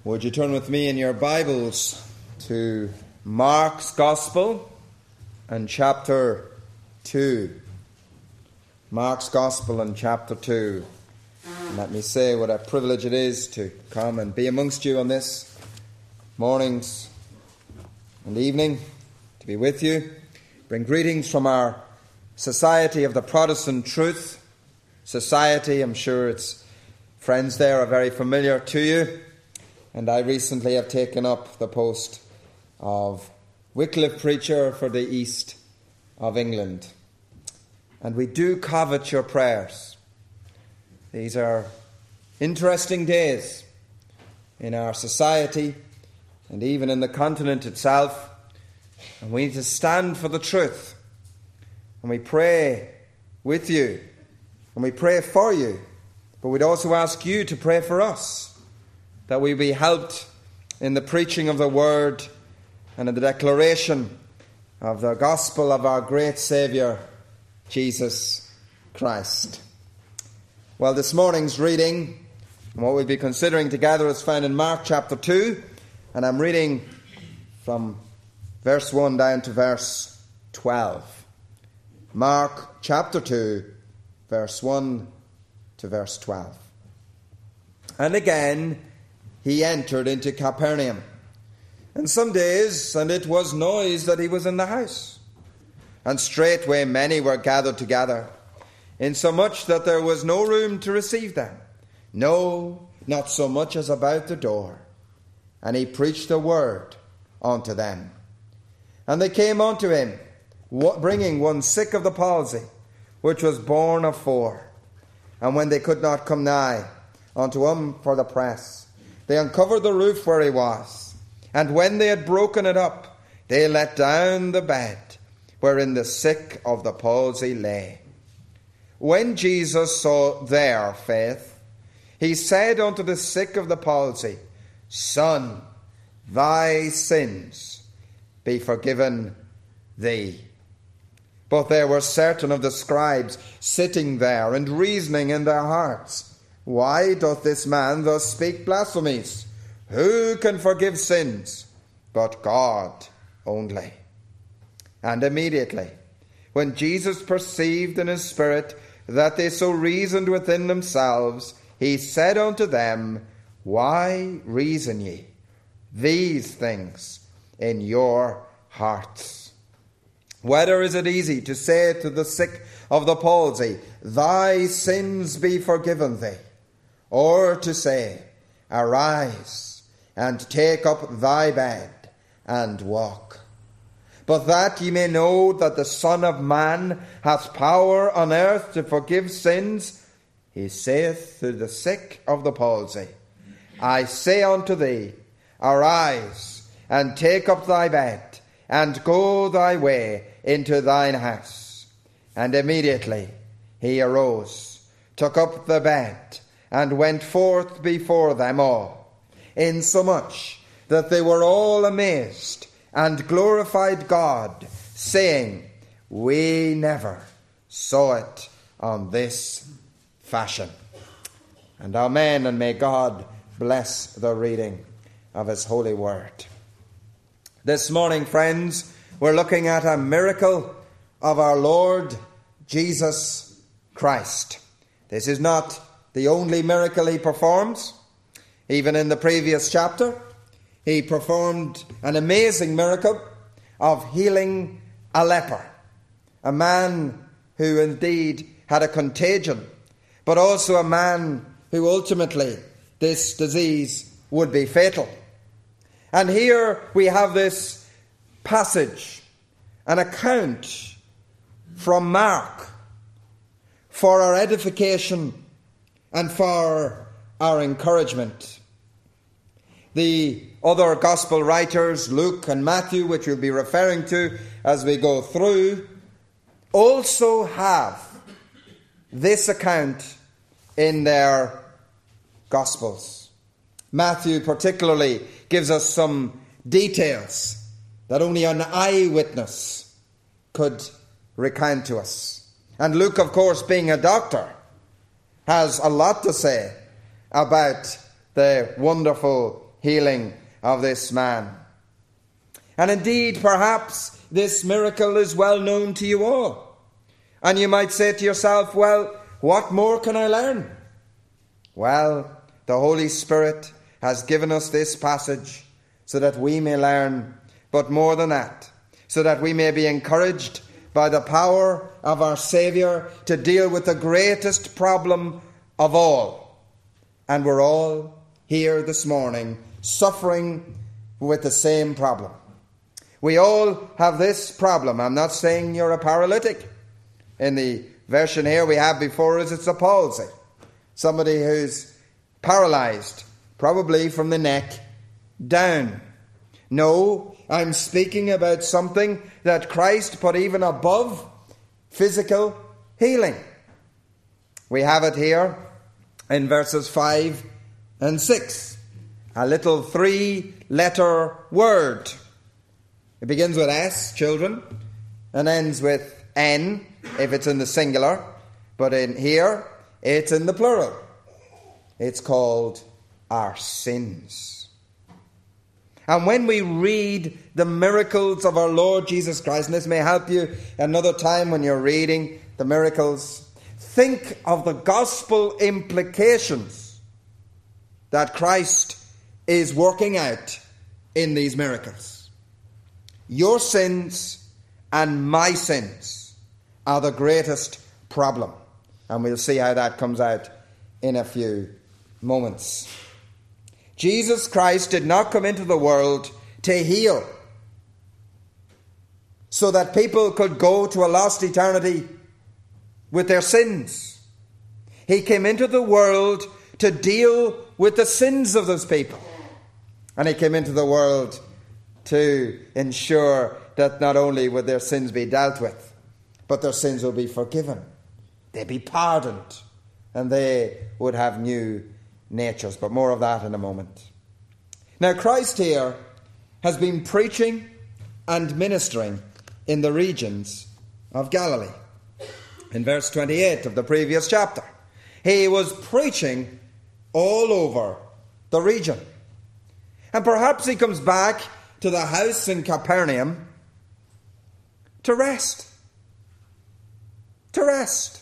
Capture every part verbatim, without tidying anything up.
Would you turn with me in your Bibles to Mark's Gospel and chapter two. Mark's Gospel and chapter two. And let me say what a privilege it is to come and be amongst you on this mornings and evening, to be with you. Bring greetings from our Society of the Protestant Truth. Society, I'm sure its friends there are very familiar to you. And I recently have taken up the post of Wycliffe Preacher for the East of England. And we do covet your prayers. These are interesting days in our society and even in the continent itself. And we need to stand for the truth. And we pray with you. And we pray for you. But we'd also ask you to pray for us, that we be helped in the preaching of the word and in the declaration of the gospel of our great Saviour, Jesus Christ. Well, this morning's reading, and what we'll be considering together, is found in Mark chapter two, and I'm reading from verse one down to verse twelve. Mark chapter two, verse one to verse twelve. And again he entered into Capernaum. And some days, and it was noised that he was in the house. And straightway many were gathered together, insomuch that there was no room to receive them, no, not so much as about the door. And he preached the word unto them. And they came unto him, bringing one sick of the palsy, which was borne of four. And when they could not come nigh unto him for the press, they uncovered the roof where he was, and when they had broken it up, they let down the bed wherein the sick of the palsy lay. When Jesus saw their faith, he said unto the sick of the palsy, Son, thy sins be forgiven thee. But there were certain of the scribes sitting there and reasoning in their hearts, Why doth this man thus speak blasphemies? Who can forgive sins but God only? And immediately, when Jesus perceived in his spirit that they so reasoned within themselves, he said unto them, Why reason ye these things in your hearts? Whether is it easy to say to the sick of the palsy, Thy sins be forgiven thee, or to say, Arise, and take up thy bed, and walk? But that ye may know that the Son of Man hath power on earth to forgive sins, he saith to the sick of the palsy, I say unto thee, Arise, and take up thy bed, and go thy way into thine house. And immediately he arose, took up the bed, and went forth before them all, insomuch that they were all amazed, and glorified God, saying, We never saw it on this fashion. And amen, and may God bless the reading of his holy word. This morning, friends, we're looking at a miracle of our Lord Jesus Christ. This is not the only miracle he performs. Even in the previous chapter, he performed an amazing miracle of healing a leper, a man who indeed had a contagion, but also a man who ultimately this disease would be fatal. And here we have this passage, an account from Mark for our edification and for our encouragement. The other gospel writers, Luke and Matthew, which we'll be referring to as we go through, also have this account in their gospels. Matthew particularly gives us some details that only an eyewitness could recount to us. And Luke, of course, being a doctor, has a lot to say about the wonderful healing of this man. And indeed, perhaps this miracle is well known to you all. And you might say to yourself, well, what more can I learn? Well, the Holy Spirit has given us this passage so that we may learn, but more than that, so that we may be encouraged by the power of our Saviour to deal with the greatest problem of all. And we're all here this morning suffering with the same problem. We all have this problem. I'm not saying you're a paralytic. In the version here we have before us, it's a palsy. Somebody who's paralyzed, probably from the neck down. No, I'm speaking about something that Christ put even above physical healing. We have it here in verses five and six. A little three-letter word. It begins with S, children, and ends with N, if it's in the singular. But in here, it's in the plural. It's called our sins. And when we read the miracles of our Lord Jesus Christ, and this may help you another time when you're reading the miracles, think of the gospel implications that Christ is working out in these miracles. Your sins and my sins are the greatest problem. And we'll see how that comes out in a few moments. Jesus Christ did not come into the world to heal so that people could go to a lost eternity with their sins. He came into the world to deal with the sins of those people. And he came into the world to ensure that not only would their sins be dealt with, but their sins will be forgiven. They'd be pardoned, and they would have new natures. But more of that in a moment. Now, Christ here has been preaching and ministering in the regions of Galilee. In verse twenty-eight of the previous chapter, he was preaching all over the region. And perhaps he comes back to the house in Capernaum to rest. To rest.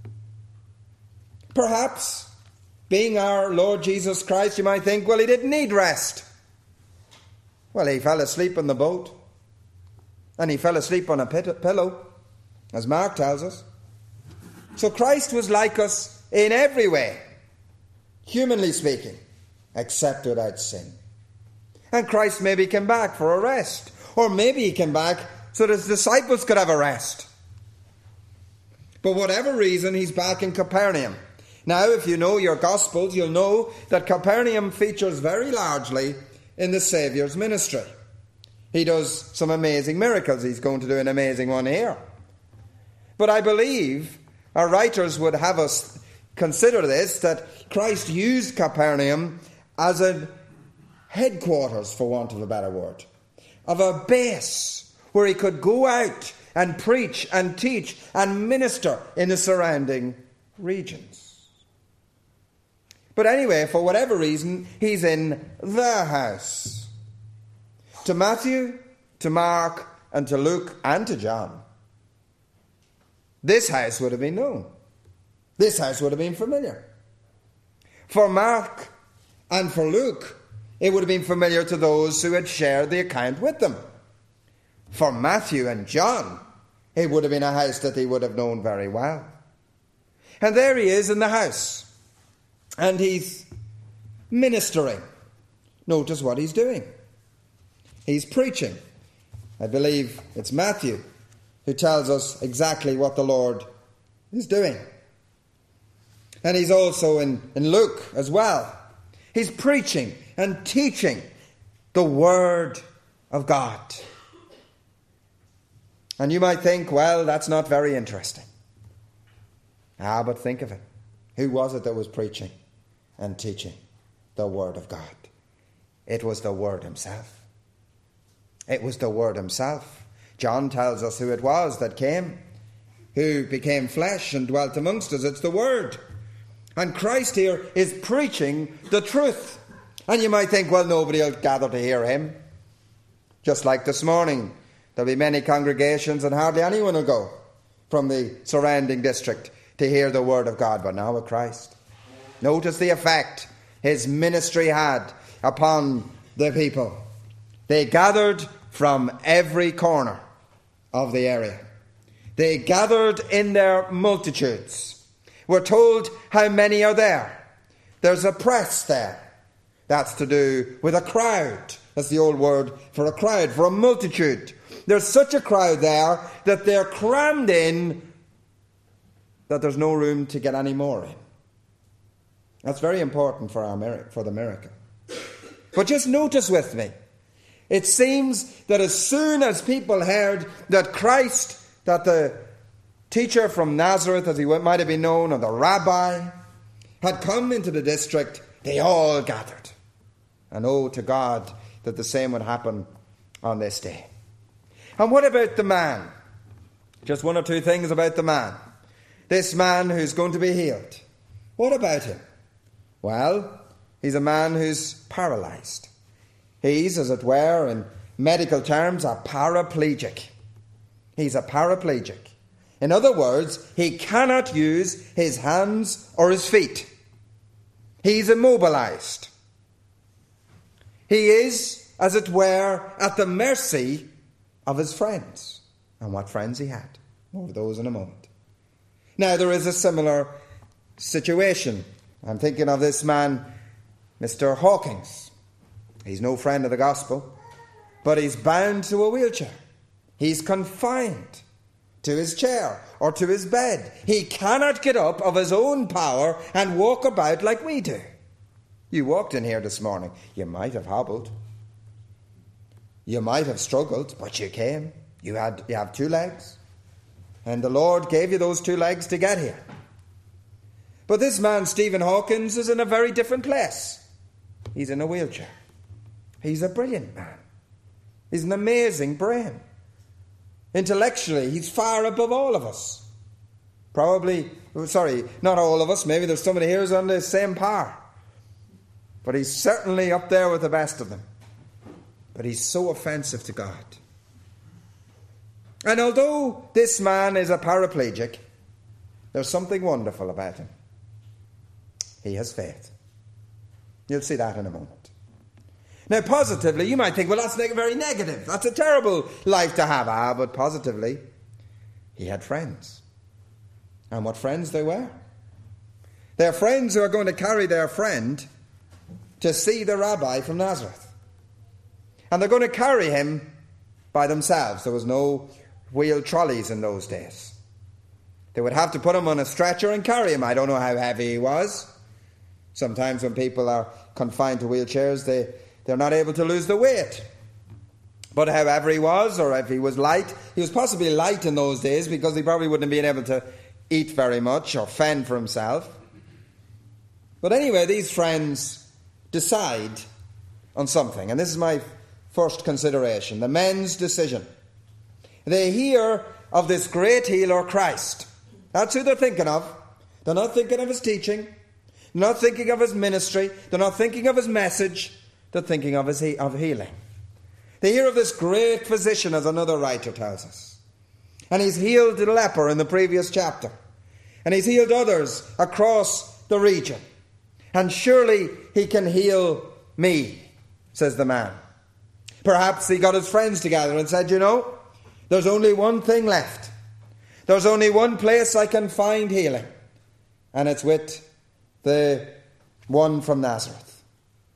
Perhaps, being our Lord Jesus Christ, you might think, well, he didn't need rest. Well, he fell asleep in the boat. And he fell asleep on a pit- pillow, as Mark tells us. So Christ was like us in every way, humanly speaking, except without sin. And Christ maybe came back for a rest. Or maybe he came back so that his disciples could have a rest. But whatever reason, he's back in Capernaum. Now, if you know your Gospels, you'll know that Capernaum features very largely in the Saviour's ministry. He does some amazing miracles. He's going to do an amazing one here. But I believe our writers would have us consider this, that Christ used Capernaum as a headquarters, for want of a better word, of a base where he could go out and preach and teach and minister in the surrounding regions. But anyway, for whatever reason, he's in the house. To Matthew, to Mark, and to Luke, and to John, this house would have been known. This house would have been familiar. For Mark and for Luke, it would have been familiar to those who had shared the account with them. For Matthew and John, it would have been a house that they would have known very well. And there he is in the house. And he's ministering. Notice what he's doing. He's preaching. I believe it's Matthew who tells us exactly what the Lord is doing. And he's also in, in Luke as well. He's preaching and teaching the Word of God. And you might think, well, that's not very interesting. Ah, but think of it. Who was it that was preaching and teaching the Word of God? It was the Word himself. It was the Word himself. John tells us who it was that came, who became flesh and dwelt amongst us. It's the Word. And Christ here is preaching the truth. And you might think, well, nobody will gather to hear him. Just like this morning, there'll be many congregations and hardly anyone will go from the surrounding district to hear the word of God. But now with Christ, notice the effect his ministry had upon the people. They gathered from every corner of the area. They gathered in their multitudes. We're told how many are there. There's a press there. That's to do with a crowd. That's the old word for a crowd, for a multitude. There's such a crowd there that they're crammed in, that there's no room to get any more in. That's very important for our for the miracle. But just notice with me, it seems that as soon as people heard that Christ, that the teacher from Nazareth, as he might have been known, or the rabbi, had come into the district, they all gathered. And oh, to God, that the same would happen on this day. And what about the man? Just one or two things about the man. This man who's going to be healed. What about him? Well, he's a man who's paralyzed. He's, as it were, in medical terms, a paraplegic. He's a paraplegic. In other words, he cannot use his hands or his feet. He's immobilized. He is, as it were, at the mercy of his friends. And what friends he had. More of those in a moment. Now, there is a similar situation. I'm thinking of this man, Mister Hawkins. He's no friend of the gospel, but he's bound to a wheelchair. He's confined to his chair or to his bed. He cannot get up of his own power and walk about like we do. You walked in here this morning. You might have hobbled. You might have struggled, but you came. You had you have two legs. And the Lord gave you those two legs to get here. But this man, Stephen Hawkins, is in a very different place. He's in a wheelchair. He's a brilliant man. He's an amazing brain. Intellectually, he's far above all of us. Probably, sorry, not all of us. Maybe there's somebody here who's on the same par. But he's certainly up there with the best of them. But he's so offensive to God. And although this man is a paraplegic, there's something wonderful about him. He has faith. You'll see that in a moment. Now, positively, you might think, well, that's very negative. That's a terrible life to have. Ah, but positively, he had friends. And what friends they were. They're friends who are going to carry their friend to see the rabbi from Nazareth. And they're going to carry him by themselves. There was no wheeled trolleys in those days. They would have to put him on a stretcher and carry him. I don't know how heavy he was. Sometimes when people are confined to wheelchairs, they, they're not able to lose the weight. But however he was, or if he was light, he was possibly light in those days because he probably wouldn't have been able to eat very much or fend for himself. But anyway, these friends decide on something. And this is my first consideration, the men's decision. They hear of this great healer, Christ. That's who they're thinking of. They're not thinking of his teaching. They're not thinking of his ministry. They're not thinking of his message. They're thinking of his he- of healing. They hear of this great physician, as another writer tells us. And he's healed the leper in the previous chapter. And he's healed others across the region. And surely he can heal me, says the man. Perhaps he got his friends together and said, you know, there's only one thing left. There's only one place I can find healing. And it's with the one from Nazareth.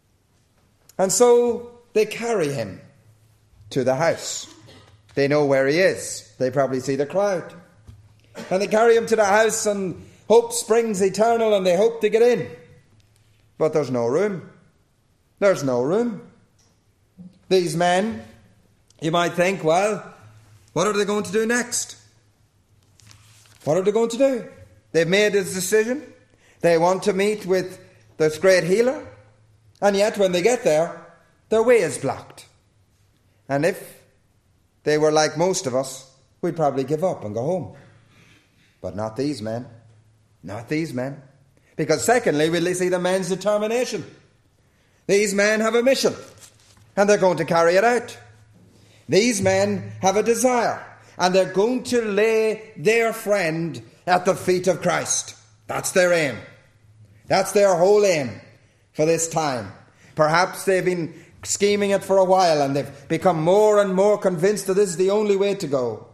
And so they carry him to the house. They know where he is. They probably see the crowd. And they carry him to the house, and hope springs eternal, and they hope to get in. But there's no room. There's no room. These men, you might think, well, what are they going to do next? What are they going to do? They've made this decision. They want to meet with this great healer. And yet, when they get there, their way is blocked. And if they were like most of us, we'd probably give up and go home. But not these men. Not these men. Because secondly, we'll see the men's determination. These men have a mission, and they're going to carry it out. These men have a desire, and they're going to lay their friend at the feet of Christ. That's their aim. That's their whole aim for this time. Perhaps they've been scheming it for a while, and they've become more and more convinced that this is the only way to go.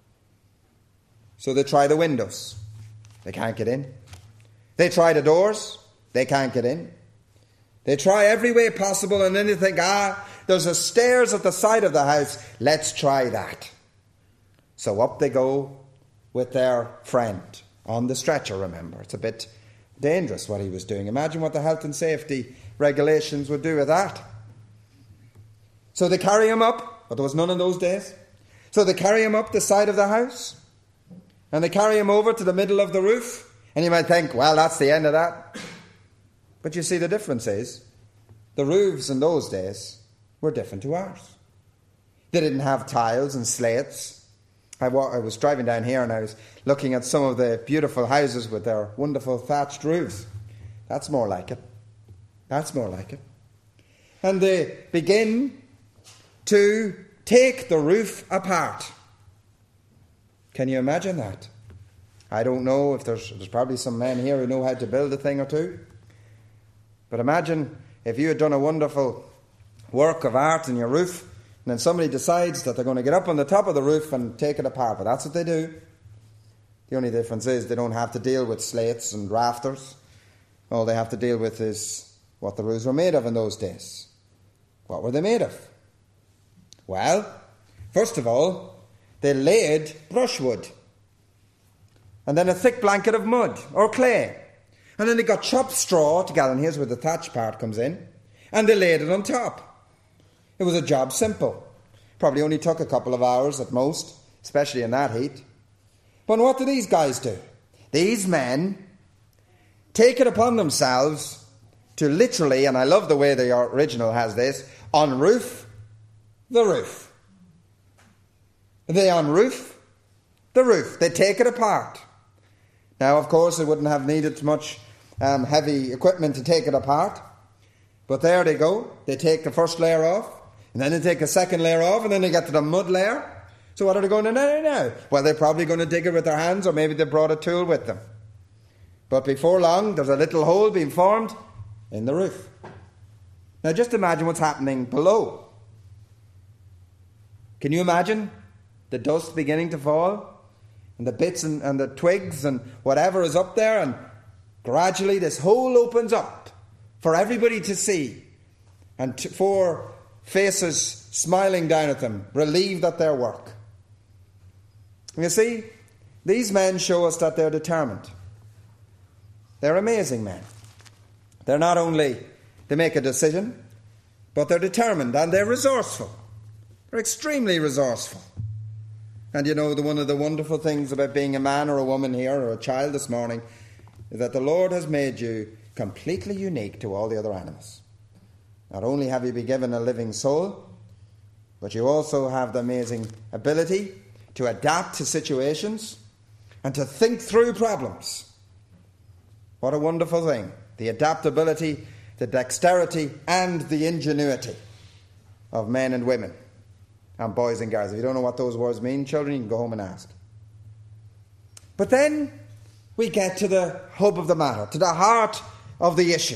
So they try the windows. They can't get in. They try the doors. They can't get in. They try every way possible, and then they think, ah, there's a stairs at the side of the house. Let's try that. So up they go with their friend on the stretcher, remember. It's a bit dangerous what he was doing. Imagine what the health and safety regulations would do with that. So they carry him up, but there was none in those days. So they carry him up the side of the house, and they carry him over to the middle of the roof. And you might think, well, that's the end of that. But you see, the difference is, the roofs in those days were different to ours. They didn't have tiles and slates. I, wa- I was driving down here and I was looking at some of the beautiful houses with their wonderful thatched roofs. That's more like it. That's more like it. And they begin to take the roof apart. Can you imagine that? I don't know if there's, there's probably some men here who know how to build a thing or two. But imagine if you had done a wonderful work of art in your roof, and then somebody decides that they're going to get up on the top of the roof and take it apart. But that's what they do. The only difference is they don't have to deal with slates and rafters. All they have to deal with is what the roofs were made of in those days. What were they made of? Well, first of all, they laid brushwood, and then a thick blanket of mud or clay. And then they got chopped straw together, and here's where the thatch part comes in, and they laid it on top. It was a job simple. Probably only took a couple of hours at most, especially in that heat. But what do these guys do? These men take it upon themselves to literally, and I love the way the original has this, unroof the roof. They unroof the roof. They take it apart. Now, of course, it wouldn't have needed much um, heavy equipment to take it apart. But there they go. They take the first layer off, and then they take a second layer off, and then they get to the mud layer. So what are they going to do now? Well, they're probably going to dig it with their hands, or maybe they brought a tool with them. But before long, there's a little hole being formed in the roof. Now, just imagine what's happening below. Can you imagine the dust beginning to fall? And the bits and, and the twigs and whatever is up there, and gradually this hole opens up for everybody to see, and t- four faces smiling down at them, relieved at their work. And you see, these men show us that they're determined. They're amazing men. They're not only, they make a decision, but they're determined and they're resourceful. They're extremely resourceful. And you know, the, one of the wonderful things about being a man or a woman here, or a child this morning, is that the Lord has made you completely unique to all the other animals. Not only have you been given a living soul, but you also have the amazing ability to adapt to situations and to think through problems. What a wonderful thing. The adaptability, the dexterity, and the ingenuity of men and women. And boys and girls. If you don't know what those words mean, children, you can go home and ask. But then we get to the hub of the matter, to the heart of the issue.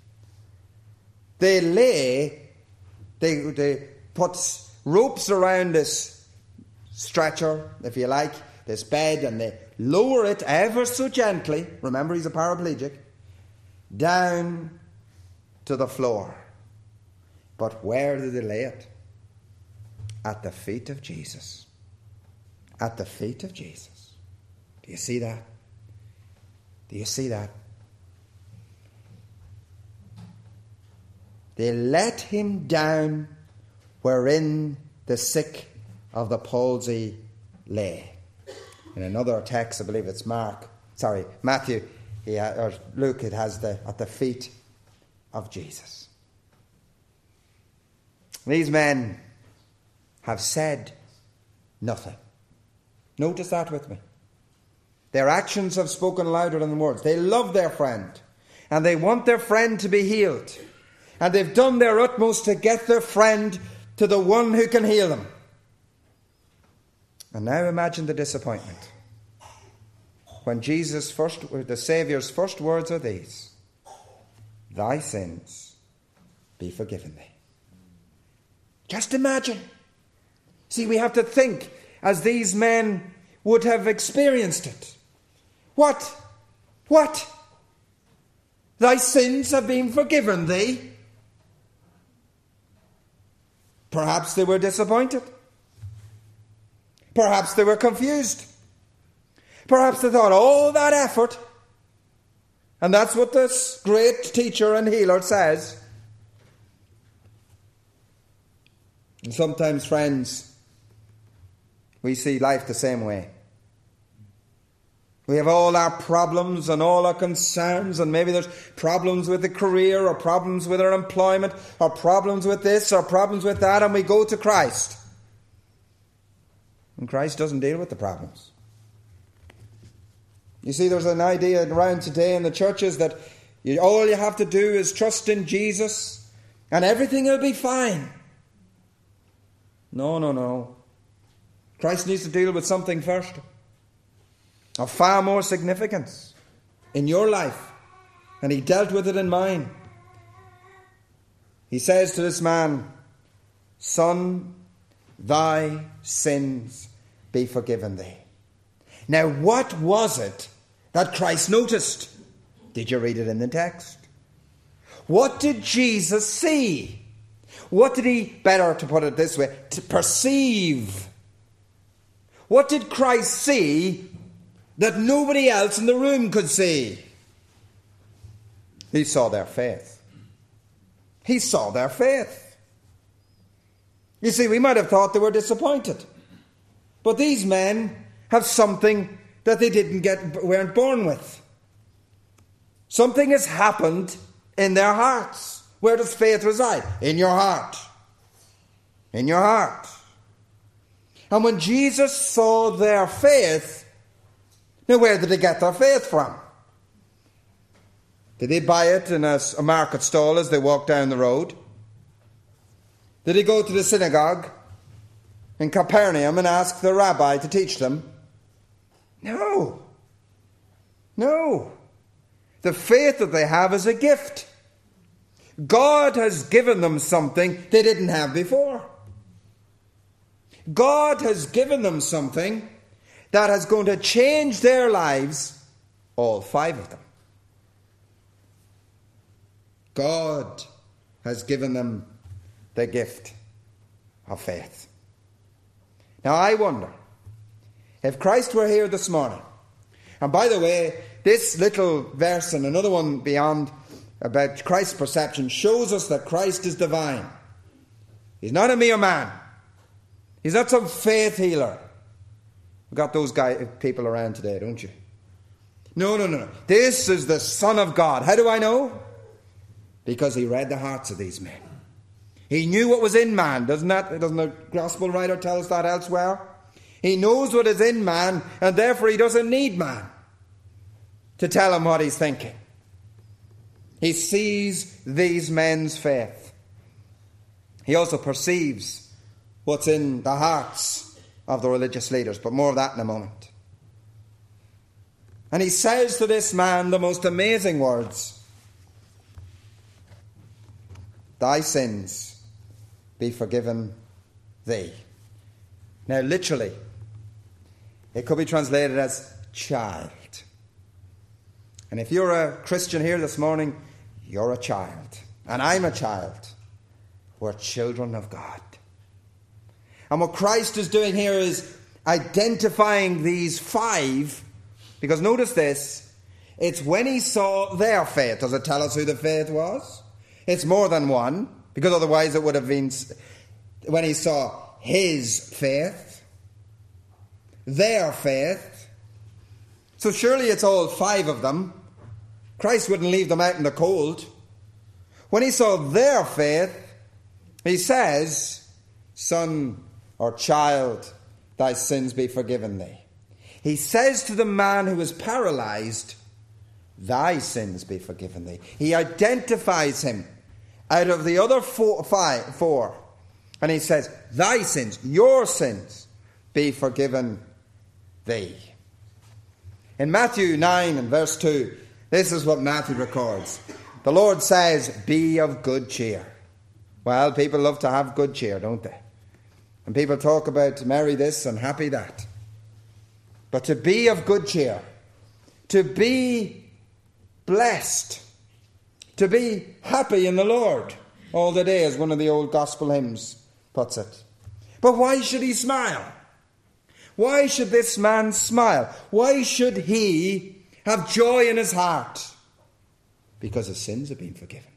They lay, they, they put ropes around this stretcher, if you like, this bed, and they lower it ever so gently, remember he's a paraplegic, down to the floor. But where did they lay it? At the feet of Jesus. At the feet of Jesus. Do you see that? Do you see that? They let him down wherein the sick of the palsy lay. In another text, I believe it's Mark, sorry, Matthew, he ha- or Luke, it has the at the feet of Jesus. These men have said nothing. Notice that with me. Their actions have spoken louder than words. They love their friend, and they want their friend to be healed. and they've done their utmost to get their friend to the one who can heal them. And now imagine the disappointment when Jesus' first, the Saviour's first words are these: "Thy sins be forgiven thee." Just imagine. See, we have to think as these men would have experienced it. What? What? Thy sins have been forgiven thee? Perhaps they were disappointed. Perhaps they were confused. Perhaps they thought, all that effort, and that's what this great teacher and healer says. And sometimes, friends, we see life the same way. We have all our problems and all our concerns, and maybe there's problems with the career, or problems with our employment, or problems with this, or problems with that, and we go to Christ. And Christ doesn't deal with the problems. You see, there's an idea around today in the churches that you, all you have to do is trust in Jesus, and everything will be fine. No, no, no. Christ needs to deal with something first, of far more significance in your life, and he dealt with it in mine. He says to this man, "Son, thy sins be forgiven thee." Now, what was it that Christ noticed? Did you read it in the text? What did Jesus see? What did he, better to put it this way, to perceive? What did Christ see that nobody else in the room could see? He saw their faith. He saw their faith. You see, we might have thought they were disappointed, but these men have something that they didn't get, weren't born with. Something has happened in their hearts. Where does faith reside? In your heart. In your heart. And when Jesus saw their faith, now where did they get their faith from? Did they buy it in a, a market stall as they walked down the road? Did they go to the synagogue in Capernaum and ask the rabbi to teach them? No. No. The faith that they have is a gift. God has given them something they didn't have before. God has given them something that is going to change their lives, all five of them. God has given them the gift of faith. Now I wonder, if Christ were here this morning, and by the way, this little verse and another one beyond about Christ's perception shows us that Christ is divine. He's not a mere man. He's not some faith healer. We've got those guy, people around today, don't you? No, no, no, no. This is the Son of God. How do I know? Because he read the hearts of these men. He knew what was in man. Doesn't that, doesn't the gospel writer tell us that elsewhere? He knows what is in man, and therefore he doesn't need man to tell him what he's thinking. He sees these men's faith. He also perceives what's in the hearts of the religious leaders, but more of that in a moment. And he says to this man the most amazing words: "Thy sins be forgiven thee." Now, literally, it could be translated as child. And if you're a Christian here this morning, you're a child. And I'm a child. We're children of God. And what Christ is doing here is identifying these five, because notice this, it's when he saw their faith. Does it tell us who the faith was? It's more than one, because otherwise it would have been when he saw his faith, their faith. So surely it's all five of them. Christ wouldn't leave them out in the cold. When he saw their faith, he says, "Son or child, thy sins be forgiven thee." He says to the man who is paralyzed, "Thy sins be forgiven thee." He identifies him out of the other four, five, four. And he says, thy sins, your sins, be forgiven thee. In Matthew nine and verse two, this is what Matthew records. The Lord says, be of good cheer. Well, people love to have good cheer, don't they? And people talk about merry this and happy that. But to be of good cheer, to be blessed, to be happy in the Lord all the day, as one of the old gospel hymns puts it. But why should he smile? Why should this man smile? Why should he have joy in his heart? Because his sins have been forgiven.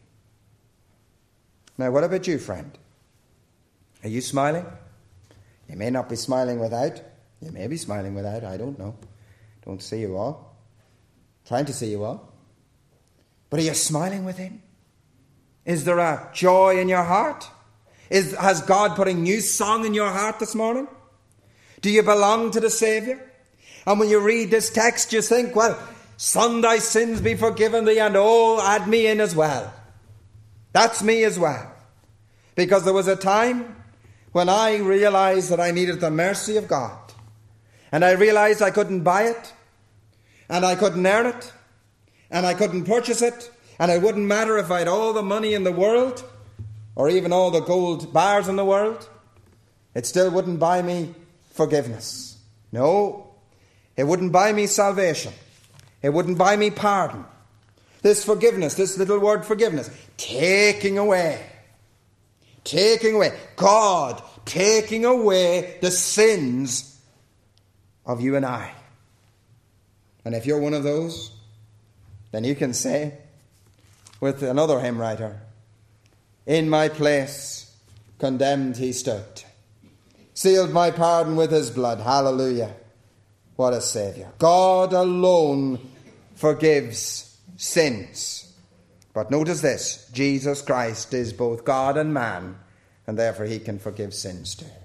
Now, what about you, friend? Are you smiling? You may not be smiling without. You may be smiling without. I don't know. Don't see you all. Trying to see you all. But are you smiling within? Is there a joy in your heart? Is, has God put a new song in your heart this morning? Do you belong to the Saviour? And when you read this text, you think, well, son, thy sins be forgiven thee, and oh, add me in as well. That's me as well. Because there was a time when I realized that I needed the mercy of God. And I realized I couldn't buy it. And I couldn't earn it. And I couldn't purchase it. And it wouldn't matter if I had all the money in the world, or even all the gold bars in the world. It still wouldn't buy me forgiveness. No, it wouldn't buy me salvation. It wouldn't buy me pardon. This forgiveness, this little word forgiveness, taking away. Taking away. God taking away the sins of you and I. And if you're one of those, then you can say with another hymn writer, in my place condemned he stood, sealed my pardon with his blood. Hallelujah. What a Saviour. God alone forgives sins. But notice this, Jesus Christ is both God and man, and therefore he can forgive sins too.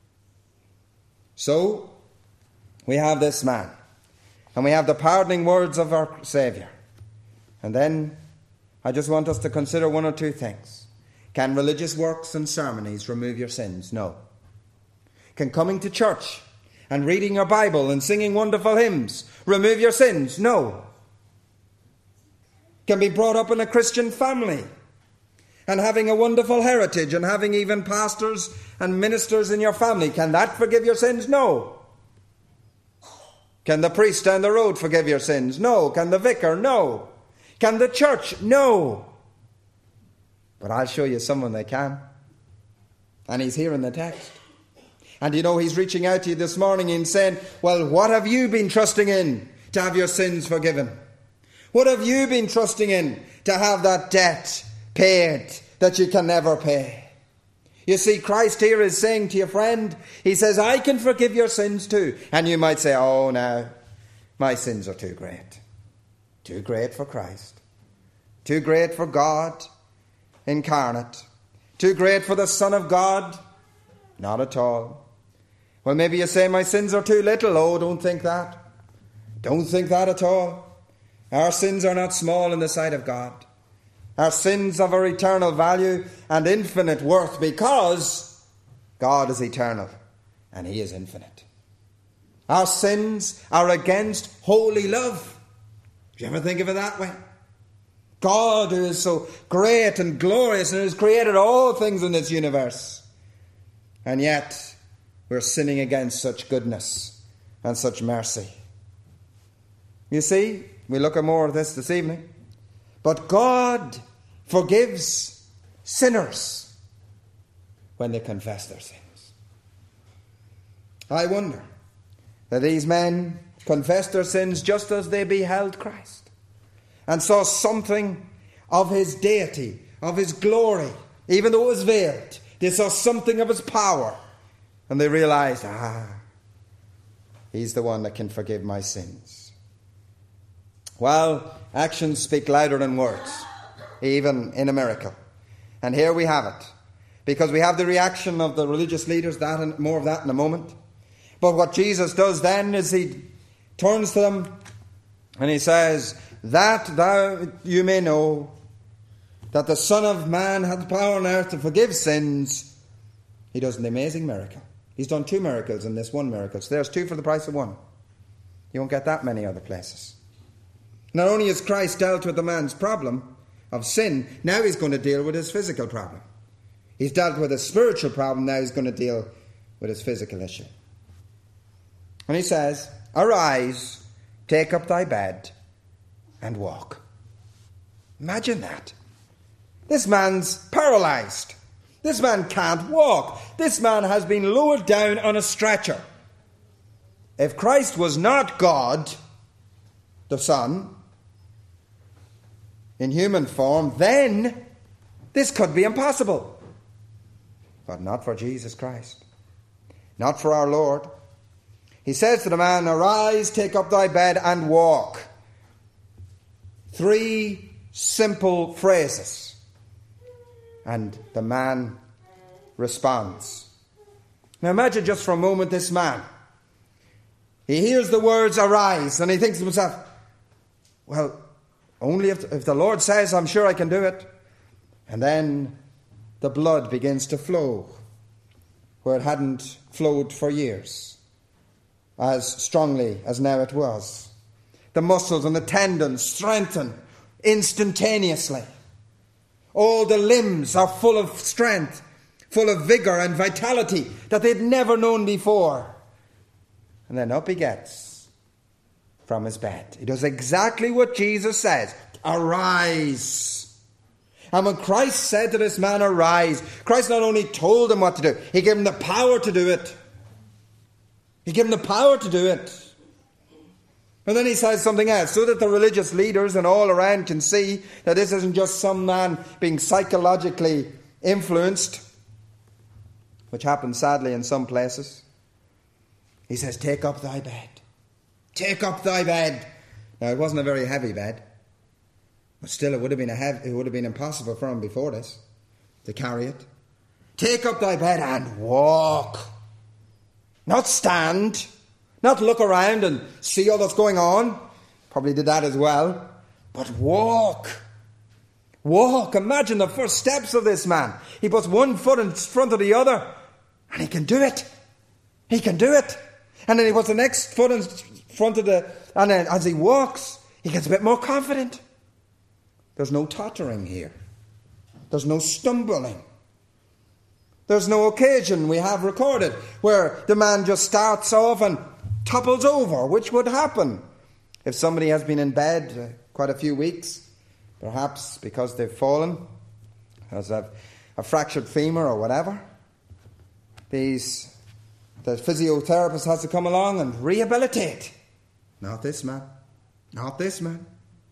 So, we have this man, and we have the pardoning words of our Saviour. And then, I just want us to consider one or two things. Can religious works and ceremonies remove your sins? No. Can coming to church and reading your Bible and singing wonderful hymns remove your sins? No. Can be brought up in a Christian family and having a wonderful heritage and having even pastors and ministers in your family, can that forgive your sins? No. Can the priest down the road forgive your sins? No. Can the vicar? No. Can the church? No. But I'll show you someone that can. And he's here in the text. And you know, he's reaching out to you this morning and saying, well, what have you been trusting in to have your sins forgiven? What have you been trusting in to have that debt paid that you can never pay? You see, Christ here is saying to your friend, he says, I can forgive your sins too. And you might say, oh, now, my sins are too great. Too great for Christ. Too great for God incarnate. Too great for the Son of God? Not at all. Well, maybe you say, my sins are too little. Oh, don't think that. Don't think that at all. Our sins are not small in the sight of God. Our sins have our eternal value and infinite worth because God is eternal and he is infinite. Our sins are against holy love. Do you ever think of it that way? God, who is so great and glorious and has created all things in this universe. And yet, we're sinning against such goodness and such mercy. You see, we look at more of this this evening. But God forgives sinners when they confess their sins. I wonder that these men confessed their sins just as they beheld Christ and saw something of his deity, of his glory, even though it was veiled. They saw something of his power and they realized, ah, he's the one that can forgive my sins. Well, actions speak louder than words, even in a miracle. And here we have it. Because we have the reaction of the religious leaders, that and more of that in a moment. But what Jesus does then is he turns to them and he says, that thou you may know that the Son of Man hath power on earth to forgive sins, he does an amazing miracle. He's done two miracles in this one miracle. So there's two for the price of one. You won't get that many other places. Not only has Christ dealt with the man's problem of sin, now he's going to deal with his physical problem. He's dealt with his spiritual problem, now he's going to deal with his physical issue. And he says, arise, take up thy bed, and walk. Imagine that. This man's paralyzed. This man can't walk. This man has been lowered down on a stretcher. If Christ was not God, the Son, in human form, then this could be impossible. But not for Jesus Christ. Not for our Lord. He says to the man, arise, take up thy bed, and walk. Three simple phrases. And the man responds. Now imagine just for a moment this man. He hears the words arise and he thinks to himself, well, only if, if the Lord says, I'm sure I can do it. And then the blood begins to flow where it hadn't flowed for years, as strongly as now it was. The muscles and the tendons strengthen instantaneously. All the limbs are full of strength, full of vigour and vitality that they'd never known before. And then up he gets from his bed. He does exactly what Jesus says. Arise. And when Christ said to this man, arise, Christ not only told him what to do, he gave him the power to do it. He gave him the power to do it. And then he says something else, so that the religious leaders and all around can see that this isn't just some man being psychologically influenced, which happens sadly in some places. He says, take up thy bed. Take up thy bed. Now, it wasn't a very heavy bed, but still it would have been a heavy, it would have been impossible for him before this to carry it. Take up thy bed and walk. Not stand. Not look around and see all that's going on. Probably did that as well. But walk. Walk. Imagine the first steps of this man. He puts one foot in front of the other and he can do it. He can do it. And then he puts the next foot in front of the... And then as he walks, he gets a bit more confident. There's no tottering here. There's no stumbling. There's no occasion we have recorded where the man just starts off and topples over, which would happen if somebody has been in bed uh, quite a few weeks, perhaps because they've fallen, because of a fractured femur or whatever. These, the physiotherapist has to come along and rehabilitate. Not this man. Not this man.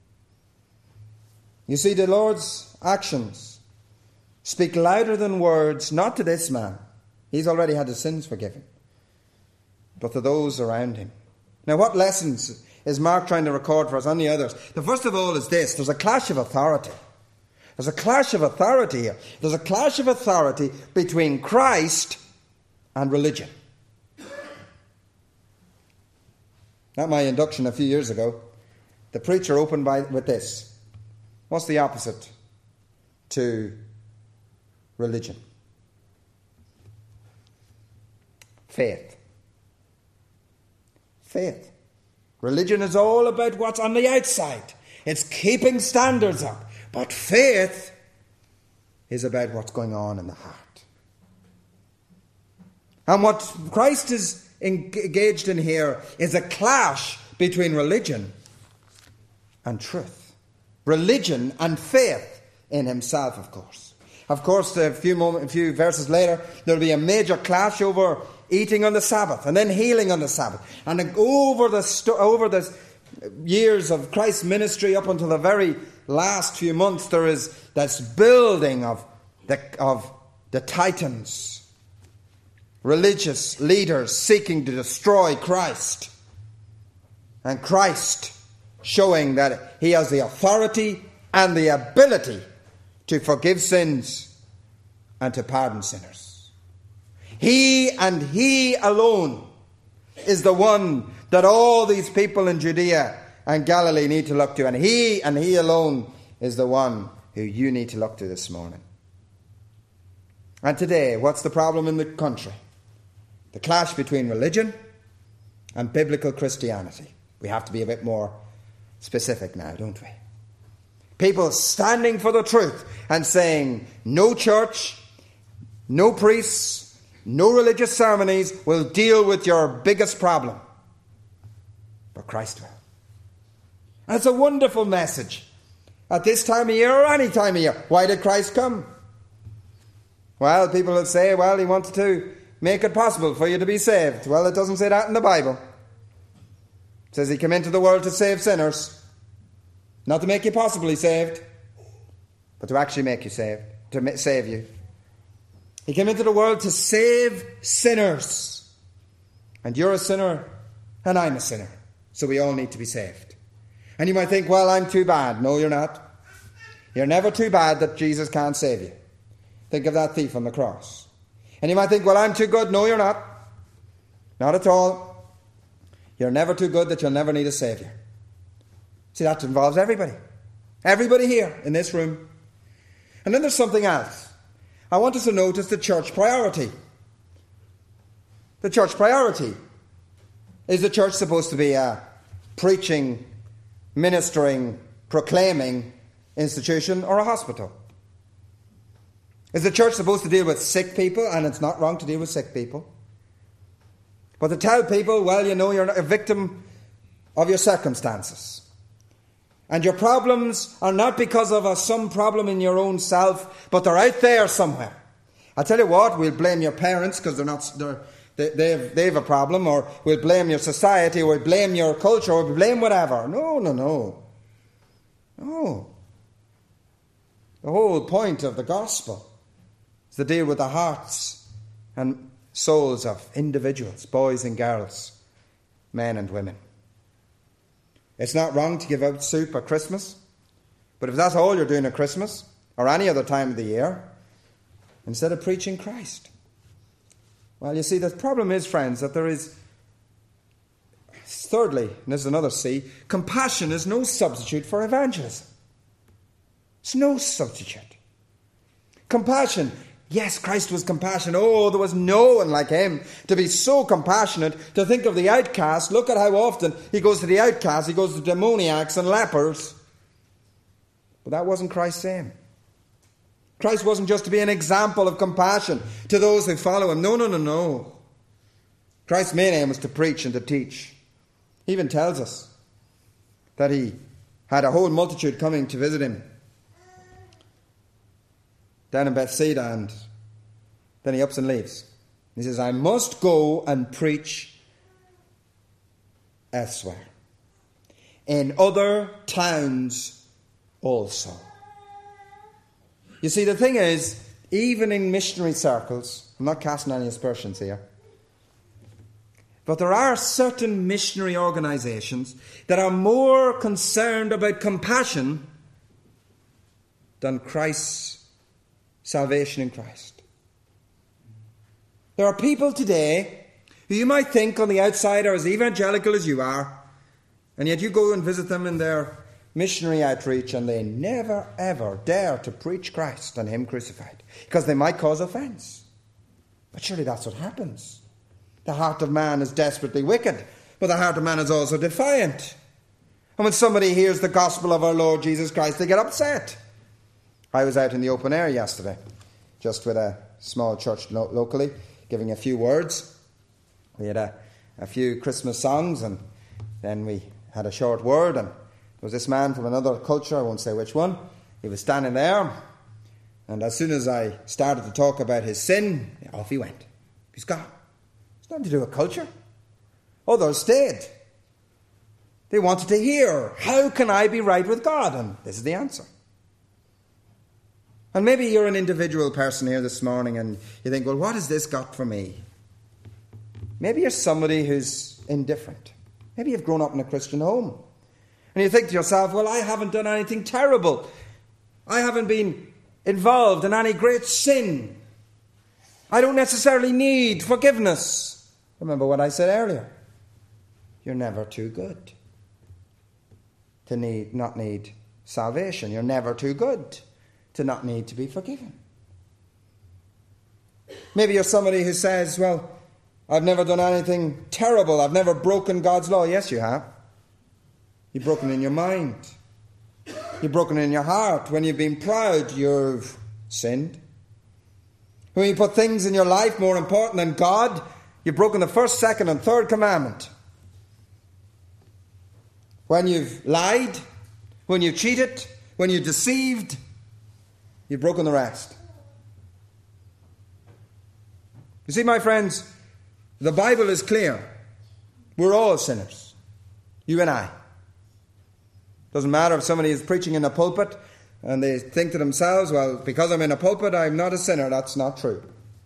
You see, the Lord's actions speak louder than words, not to this man. He's already had his sins forgiven, but to those around him. Now, what lessons is Mark trying to record for us on the others? The first of all is this. There's a clash of authority. There's a clash of authority here. There's a clash of authority between Christ and religion. At my induction a few years ago, the preacher opened by, with this. What's the opposite to religion? Faith. Faith. Religion is all about what's on the outside. It's keeping standards up. But faith is about what's going on in the heart. And what Christ is engaged in here is a clash between religion and truth. Religion and faith in himself, of course. Of course, a few, moment, a few verses later, there'll be a major clash over eating on the Sabbath and then healing on the Sabbath. And over the, sto- over the years of Christ's ministry up until the very last few months, there is this building of the, of the Titans, religious leaders seeking to destroy Christ. And Christ showing that he has the authority and the ability to forgive sins and to pardon sinners. He and he alone is the one that all these people in Judea and Galilee need to look to. And he and he alone is the one who you need to look to this morning. And today, what's the problem in the country? The clash between religion and biblical Christianity. We have to be a bit more specific now, don't we? People standing for the truth and saying, no church, no priests, no religious ceremonies will deal with your biggest problem. But Christ will. And it's a wonderful message. At this time of year or any time of year. Why did Christ come? Well, people will say, well, he wanted to make it possible for you to be saved. Well, it doesn't say that in the Bible. It says he came into the world to save sinners. Not to make you possibly saved, but to actually make you saved, to save you. He came into the world to save sinners. And you're a sinner, and I'm a sinner. So we all need to be saved. And you might think, well, I'm too bad. No, you're not. You're never too bad that Jesus can't save you. Think of that thief on the cross. And you might think, well, I'm too good. No, you're not. Not at all. You're never too good that you'll never need a Saviour. See, that involves everybody. Everybody here in this room. And then there's something else. I want us to notice the church priority. The church priority. Is the church supposed to be a preaching, ministering, proclaiming institution or a hospital? Is the church supposed to deal with sick people? And it's not wrong to deal with sick people. But to tell people, well, you know, you're a victim of your circumstances. And your problems are not because of a, some problem in your own self, but they're out there somewhere. I tell you what, we'll blame your parents because they're not, they're, they, they've, they have a problem, or we'll blame your society, or we'll blame your culture, or we'll blame whatever. No, no, no. No. The whole point of the gospel is to deal with the hearts and souls of individuals, boys and girls, men and women. It's not wrong to give out soup at Christmas, but if that's all you're doing at Christmas, or any other time of the year, instead of preaching Christ. Well, you see, the problem is, friends, that there is, thirdly, and this is another C, compassion is no substitute for evangelism. It's no substitute. Compassion. Yes, Christ was compassionate. Oh, there was no one like him to be so compassionate, to think of the outcast. Look at how often he goes to the outcast. He goes to demoniacs and lepers. But that wasn't Christ's aim. Christ wasn't just to be an example of compassion to those who follow him. No, no, no, no. Christ's main aim was to preach and to teach. He even tells us that he had a whole multitude coming to visit him down in Bethsaida, and then he ups and leaves. He says, I must go and preach elsewhere, in other towns also. You see, the thing is, even in missionary circles, I'm not casting any aspersions here, but there are certain missionary organizations that are more concerned about compassion than Christ's salvation in Christ. There are people today who you might think on the outside are as evangelical as you are, and yet you go and visit them in their missionary outreach and they never ever dare to preach Christ and him crucified, because they might cause offence. But surely that's what happens. The heart of man is desperately wicked, but the heart of man is also defiant. And when somebody hears the gospel of our Lord Jesus Christ, they get upset. I was out in the open air yesterday, just with a small church lo- locally, giving a few words. We had a, a few Christmas songs, and then we had a short word, and there was this man from another culture, I won't say which one. He was standing there, and as soon as I started to talk about his sin, off he went. He's gone. It's nothing to do with culture. Others stayed. They wanted to hear, how can I be right with God? And this is the answer. And maybe you're an individual person here this morning and you think, well, what has this got for me? Maybe you're somebody who's indifferent. Maybe you've grown up in a Christian home. And you think to yourself, well, I haven't done anything terrible. I haven't been involved in any great sin. I don't necessarily need forgiveness. Remember what I said earlier. You're never too good to need, not need salvation. You're never too good to not need to be forgiven. Maybe you're somebody who says, well, I've never done anything terrible. I've never broken God's law. Yes, you have. You've broken in your mind. You've broken in your heart. When you've been proud, you've sinned. When you put things in your life more important than God, you've broken the first, second, and third commandment. When you've lied, when you've cheated, when you've deceived, you've broken the rest. You see, my friends, the Bible is clear. We're all sinners. You and I. Doesn't matter if somebody is preaching in a pulpit and they think to themselves, well, because I'm in a pulpit, I'm not a sinner. That's not true.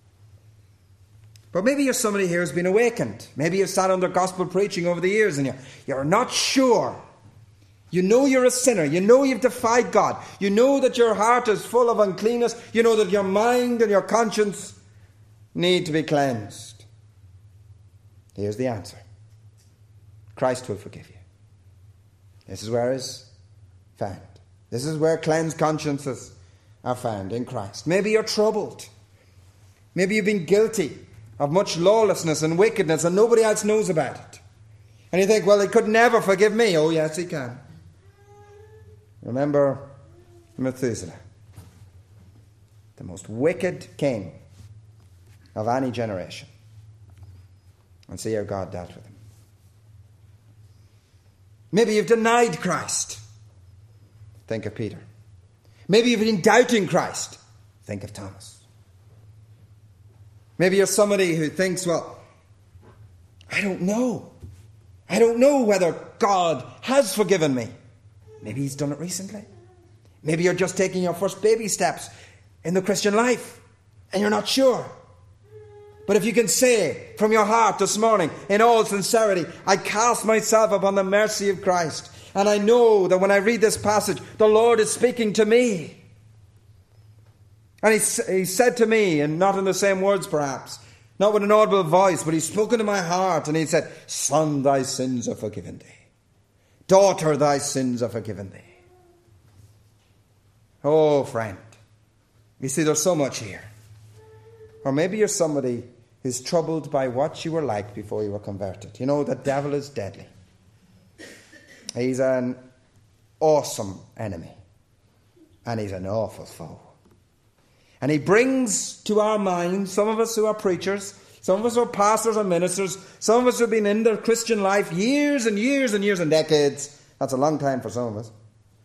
But maybe you're somebody here who's been awakened. Maybe you've sat under gospel preaching over the years and you're, you're not sure. You know you're a sinner. You know you've defied God. You know that your heart is full of uncleanness. You know that your mind and your conscience need to be cleansed. Here's the answer. Christ will forgive you. This is where it is found. This is where cleansed consciences are found, in Christ. Maybe you're troubled. Maybe you've been guilty of much lawlessness and wickedness and nobody else knows about it. And you think, well, he could never forgive me. Oh, yes, he can. Remember Methuselah, the most wicked king of any generation. And see how God dealt with him. Maybe you've denied Christ. Think of Peter. Maybe you've been doubting Christ. Think of Thomas. Maybe you're somebody who thinks, well, I don't know. I don't know whether God has forgiven me. Maybe he's done it recently. Maybe you're just taking your first baby steps in the Christian life and you're not sure. But if you can say from your heart this morning, in all sincerity, I cast myself upon the mercy of Christ. And I know that when I read this passage, the Lord is speaking to me. And he, he said to me, and not in the same words perhaps, not with an audible voice, but he's spoken to my heart. And he said, Son, thy sins are forgiven thee. Daughter, thy sins are forgiven thee. Oh, friend. You see, there's so much here. Or maybe you're somebody who's troubled by what you were like before you were converted. You know, the devil is deadly. He's an awesome enemy. And he's an awful foe. And he brings to our minds, some of us who are preachers, some of us who are pastors and ministers, some of us who have been in their Christian life years and years and years and decades. That's a long time for some of us.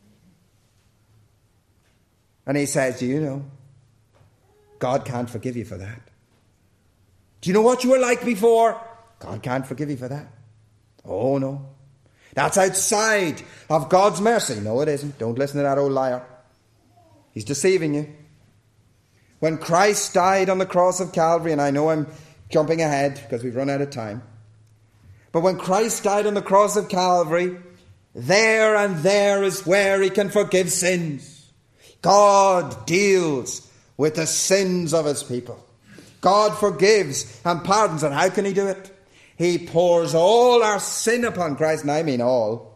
And he says, do you know, God can't forgive you for that. Do you know what you were like before? God can't forgive you for that. Oh, no. That's outside of God's mercy. No, it isn't. Don't listen to that old liar. He's deceiving you. When Christ died on the cross of Calvary, and I know I'm jumping ahead because we've run out of time, but when Christ died on the cross of Calvary, there and there is where he can forgive sins. God deals with the sins of his people. God forgives and pardons. And how can he do it? He pours all our sin upon Christ, and I mean all.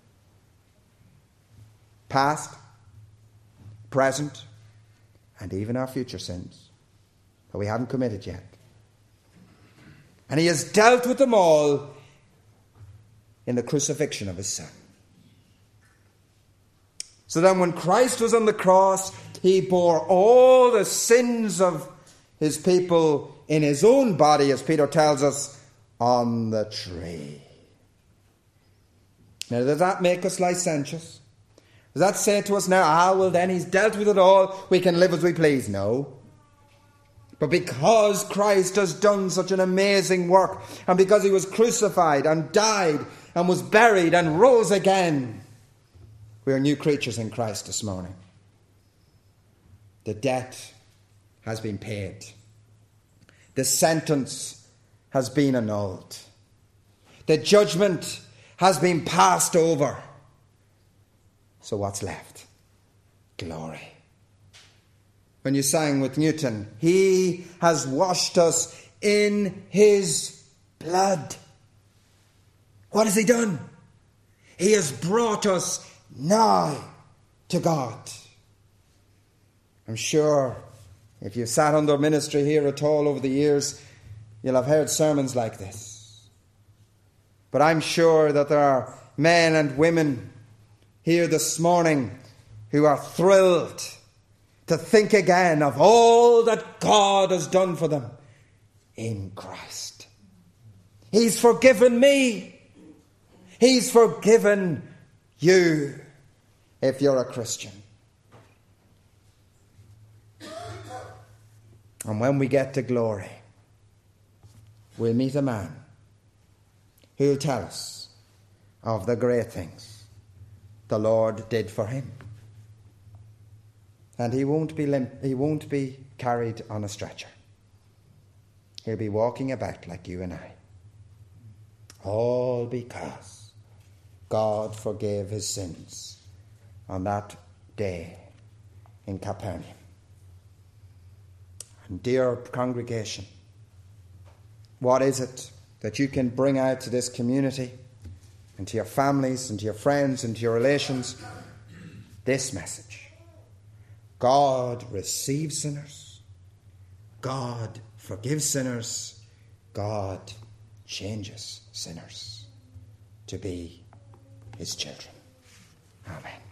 Past, present, and even our future sins that we haven't committed yet. And he has dealt with them all in the crucifixion of his Son. So then when Christ was on the cross, he bore all the sins of his people in his own body, as Peter tells us, on the tree. Now, does that make us licentious? Does that say to us now, ah, well then he's dealt with it all, we can live as we please? No. But because Christ has done such an amazing work, and because he was crucified and died and was buried and rose again, we are new creatures in Christ this morning. The debt has been paid. The sentence has been annulled. The judgment has been passed over. So what's left? Glory. When you sang with Newton, he has washed us in his blood. What has he done? He has brought us nigh to God. I'm sure if you've sat under ministry here at all over the years, you'll have heard sermons like this. But I'm sure that there are men and women here this morning who are thrilled to think again of all that God has done for them in Christ. He's forgiven me. He's forgiven you if you're a Christian. And when we get to glory, we'll meet a man who'll tell us of the great things the Lord did for him. And he won't be limp, he won't be carried on a stretcher. He'll be walking about like you and I. All because God forgave his sins on that day in Capernaum. And dear congregation, what is it that you can bring out to this community and to your families and to your friends and to your relations? This message. God receives sinners. God forgives sinners. God changes sinners to be his children. Amen.